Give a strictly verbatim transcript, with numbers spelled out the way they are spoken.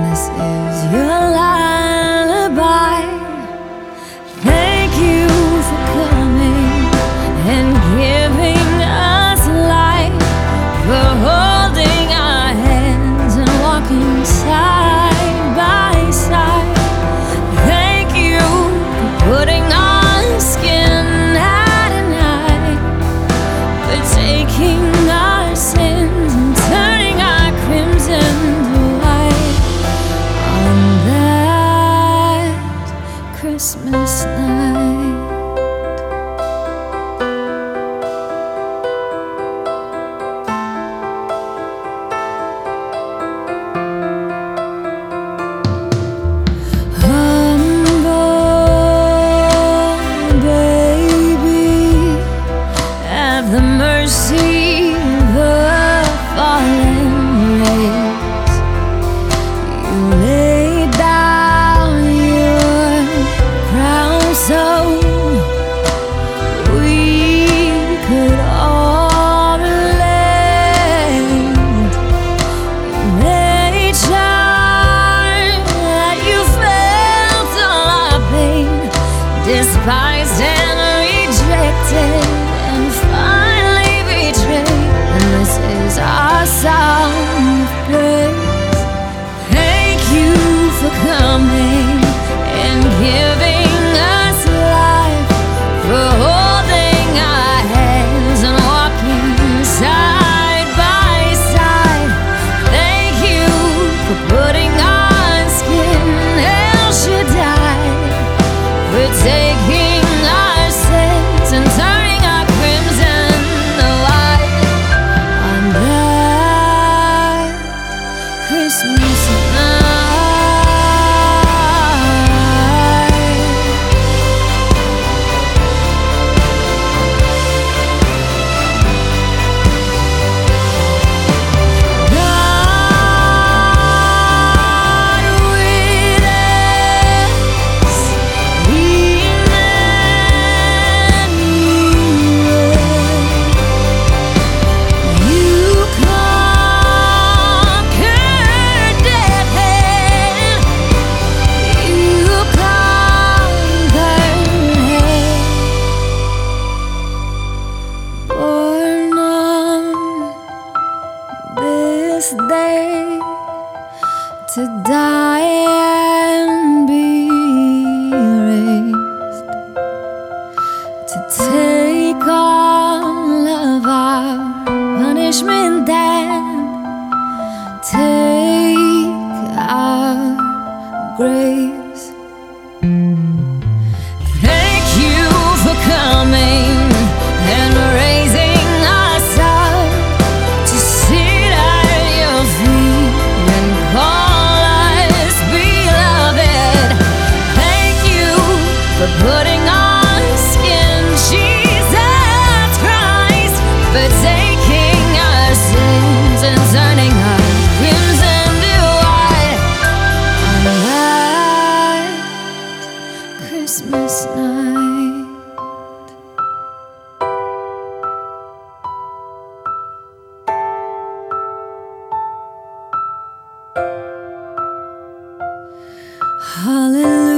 this is your lullaby. Thank you for coming and giving us life, for holding our hands and walking side by side. Thank you for putting on skin at night, for taking our sins and turning our crimson to white on that Christmas night. The mercy of the fallen race, you laid down your crown so we could all relate. You made sure that you felt all our pain, despised and rejected, and finally betrayed. And this is our song of praise. Thank you for coming and giving us life, for holding our hands and walking side by side. Thank you for putting on skin, El Shaddai, for taking our sins and turning our crimson to white on that Christmas night. God with us, you conquered death, you conquered hell. Born on this day to die and be raised, to take all of our punishment and take our grace. Thank you for coming and raising us up to sit at your feet and call us beloved. Thank you for putting on skin, Jesus Christ, for taking our sins and turning our crimson to white on that Christmas night. Hallelujah.